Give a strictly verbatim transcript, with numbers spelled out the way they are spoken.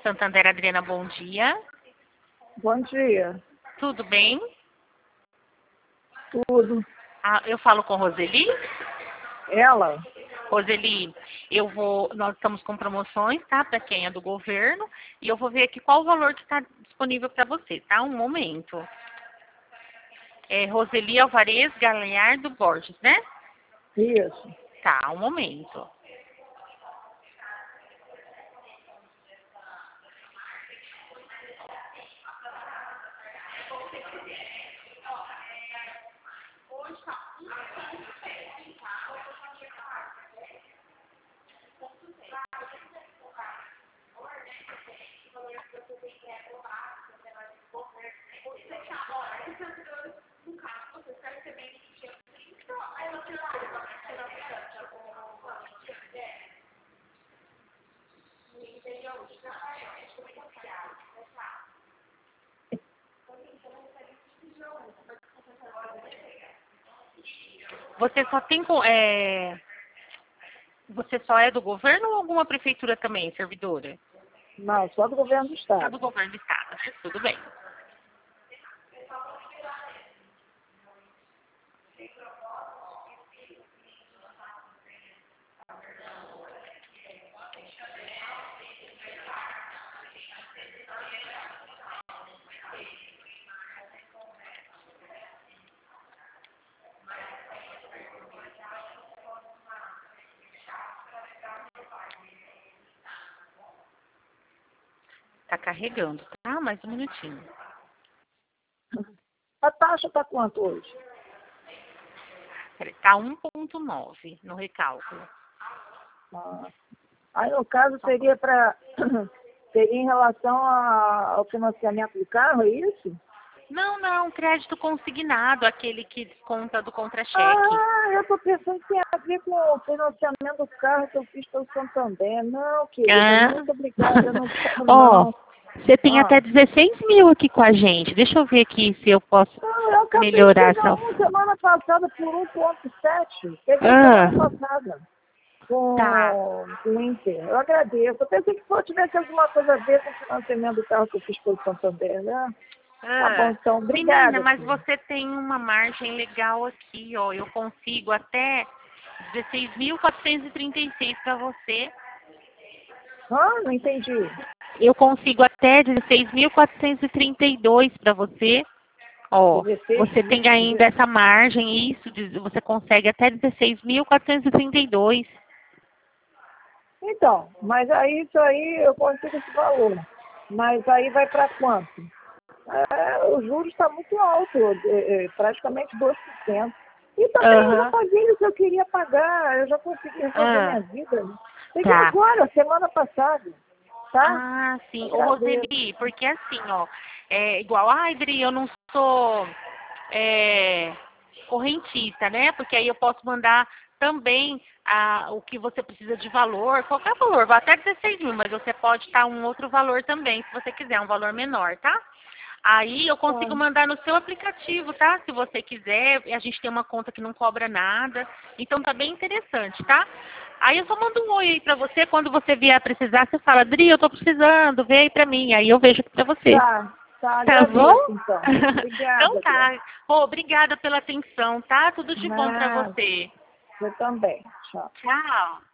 Santander, Adriana, bom dia. Bom dia. Tudo bem? Tudo. Ah, eu falo com Roseli. Ela? Roseli, eu vou, nós estamos com promoções, tá? Para quem é do governo. E eu vou ver aqui qual o valor que está disponível para você, tá? Um momento. É Roseli Alvarez Galhardo Borges, né? Isso. Tá, um momento. Você só tem com- é, você só é do governo ou alguma prefeitura também, servidora? Não, só do governo do Só do estado. governo do estado. Tudo bem. Tá carregando, tá? Mais um minutinho. A taxa está quanto hoje? Peraí, tá um ponto nove no recálculo. Ah. Aí, no caso, seria para... seria em relação a- ao financiamento do carro, é isso? Não, não, crédito consignado, aquele que desconta do contra-cheque. Ah, eu estou pensando que tem a ver com o financiamento do carro que eu fiz pelo Santander. Não, querida, Ah. muito obrigada, eu não quero Ó, não. você tem Ah. até dezesseis mil aqui com a gente. Deixa eu ver aqui se eu posso Não, eu acabei de melhorar pegar essa. uma semana passada por um ponto sete. Peguei Ah. semana passada com, Tá. com o Inter. Eu agradeço. Eu pensei que só tivesse alguma coisa a ver com o financiamento do carro que eu fiz pelo Santander, né? Tá bom, Ah. então. Obrigada. Menina, mas Filha. você tem uma margem legal aqui, ó. Eu consigo até dezesseis mil quatrocentos e trinta e seis para você. Ah, não entendi. Eu consigo até dezesseis mil quatrocentos e trinta e dois para você. Ó, dezesseis você mil. tem ainda essa margem, isso, de- você consegue até dezesseis mil quatrocentos e trinta e dois. Então, mas aí isso aí eu consigo esse valor. Mas aí vai para quanto? É, o juros está muito alto, é, é, praticamente dois por cento. E também eu já Aham. paguei o que eu queria pagar, eu já consegui resolver Ah, minha vida. Peguei tá. agora, semana passada, tá? Ah, sim. Ô, Agradeço. Roseli, porque assim, ó, é igual, ai, Dri, eu não sou é, correntista, né? Porque aí eu posso mandar também a, o que você precisa de valor, qualquer valor, vai até dezesseis mil, mas você pode estar um outro valor também, se você quiser, um valor menor, tá? Aí eu consigo Tá. mandar no seu aplicativo, tá? Se você quiser, a gente tem uma conta que não cobra nada. Então tá bem interessante, tá? Aí eu só mando um oi aí pra você, quando você vier precisar, você fala, Dri, eu tô precisando, vê aí pra mim. Aí eu vejo aqui pra você. Tá, tá, Tá bom? agradeço então. Então Obrigada, Cléo. tá. Pô, obrigada pela atenção, tá? Tudo de bom pra Nada, você. você também. Tchau. Tchau.